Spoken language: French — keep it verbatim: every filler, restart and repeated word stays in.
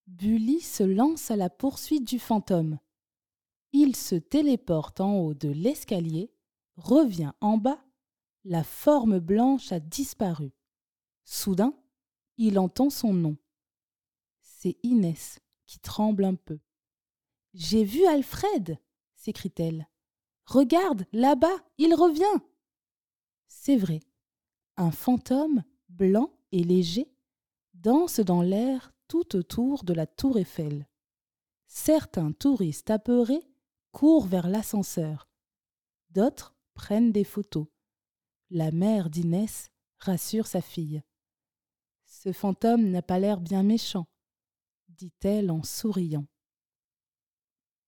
Bully se lance à la poursuite du fantôme. Il se téléporte en haut de l'escalier, revient en bas, la forme blanche a disparu. Soudain, il entend son nom. C'est Inès qui tremble un peu. « J'ai vu Alfred !» s'écrie-t-elle. « Regarde, là-bas, il revient !» C'est vrai, un fantôme, blanc et léger, danse dans l'air tout autour de la tour Eiffel. Certains touristes apeurés courent vers l'ascenseur. D'autres prennent des photos. La mère d'Inès rassure sa fille. « Ce fantôme n'a pas l'air bien méchant, » dit-elle en souriant.